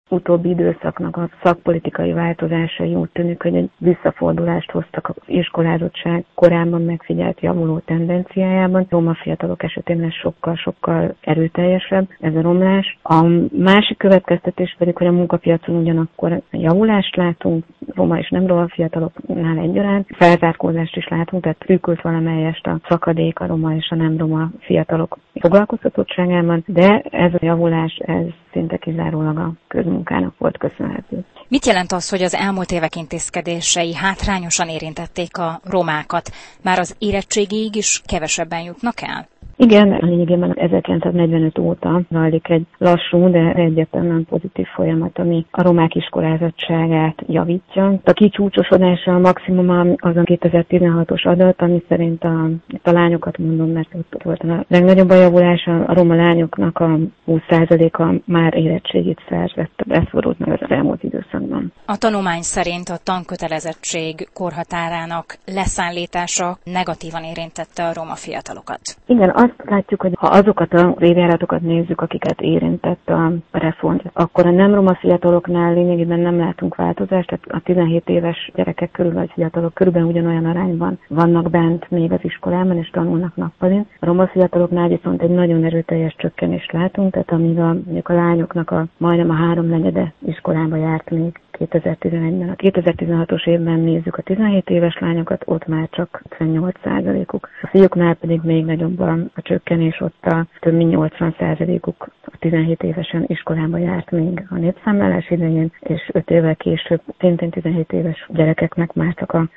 utóbbi időszaknak a szakpolitikai változásai úgy tűnik, hogy egy visszafordulást hoztak az iskolázottság korábban megfigyelt javuló tendenciájában. Roma fiatalok esetében ez sokkal erőteljesebb, ez a romlás. A másik következtetés pedig, hogy a munkapiacon ugyanakkor javulást látunk, roma és nem roma fiataloknál egyaránt. Felzárkózást is látunk, tehát szűkült valamelyest a szakadék a roma és a nem roma fiatalok foglalkoztatottságában, de ez a javulás, ez szinte kizárólag a közmunkának volt köszönhető. Mit jelent az, hogy az elmúlt évek intézkedései hátrányosan érintették a romákat? Már az érettségig is kevesebben jutnak el? Igen, lényegében 1945 óta zajlik egy lassú, de egyértelműen pozitív folyamat, ami a romák iskolázottságát javítja. A kicsúcsosodása a maximum az a 2016-os adat, ami szerint a lányokat mondom, mert ott volt a legnagyobb a javulás, a roma lányoknak a 20%-a már érettségit szerzett, beszorult meg az elmúlt időszakban. A tanulmány szerint a tankötelezettség korhatárának leszállítása negatívan érintette a roma fiatalokat. Igen, azt látjuk, hogy ha azokat az évjáratokat nézzük, akiket érintett a reform, akkor a nem roma fiataloknál lényegében nem látunk változást, tehát a 17 éves gyerekek körül, vagy fiatalok körülbelül ugyanolyan arányban vannak bent még az iskolában, és tanulnak nappalin. A roma fiataloknál viszont egy nagyon erőteljes csökkenést látunk, tehát amíg a lányoknak majdnem a 3/4 iskolába járt még 2011-ben. A 2016-os évben nézzük a 17 éves lányokat, ott már csak 58%-uk. A fiúknál pedig még nagyobb a csökkenés, ott több mint 80%-uk a 17 évesen iskolába járt még a népszámlálás idején, és 5 évvel később szintén 17 éves gyerekeknek már csak a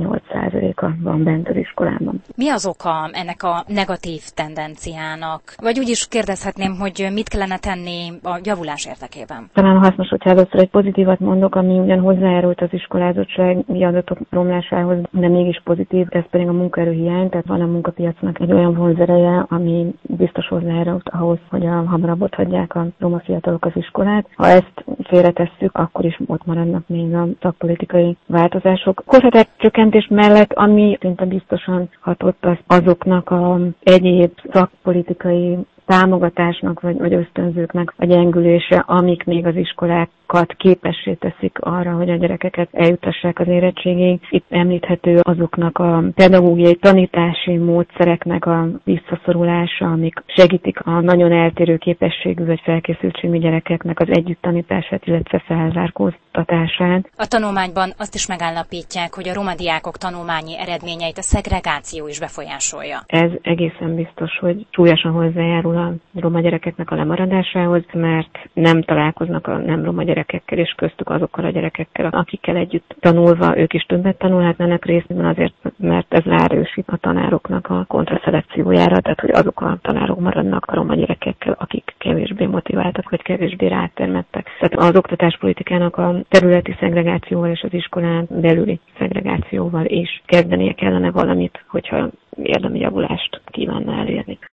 58%-a van bent az iskolában. Mi az oka ennek a negatív tendenciának? Vagy úgy is kérdezhetném, hogy mit kellene tenni a javulás érdekében? Talán hasznos, hogyha először egy pozitívat mondok, ami ugyan hozzájárult az iskolázottsági adatok romlásához, de mégis pozitív, ez pedig a munkaerőhiány, tehát van a munkapiacnak egy olyan vonzereje, ami biztos hozzájárult ahhoz, hogy hamarabb ott hagyják a roma fiatalok az iskolát. Ha ezt félretesszük, akkor is ott maradnak még a szakpolitikai változások. Korhatár csökkentés mellett, ami szinte biztosan hatott azoknak az egyéb szakpolitikai támogatásnak vagy ösztönzőknek a gyengülése, amik még az iskolákat képessé teszik arra, hogy a gyerekeket eljutassák az érettségig. Itt említhető azoknak a pedagógiai tanítási módszereknek a visszaszorulása, amik segítik a nagyon eltérő képességű vagy felkészültségű gyerekeknek az együttanítását, illetve felzárkóztatását. A tanulmányban azt is megállapítják, hogy a roma diákok tanulmányi eredményeit a szegregáció is befolyásolja. Ez egészen biztos, hogy súlyosan hozzájárul a roma gyerekeknek a lemaradásához, mert nem találkoznak a nem roma gyerekekkel, és köztük azokkal a gyerekekkel, akikkel együtt tanulva ők is többet tanulhatnának részben azért, mert ez ráerősít a tanároknak a kontraszelekciójára, tehát hogy azok a tanárok maradnak a roma gyerekekkel, akik kevésbé motiváltak, vagy kevésbé rátermettek. Tehát az oktatáspolitikának a területi szegregációval és az iskolán belüli szegregációval is kezdenie kellene valamit, hogyha érdemi javulást kívánna elérni.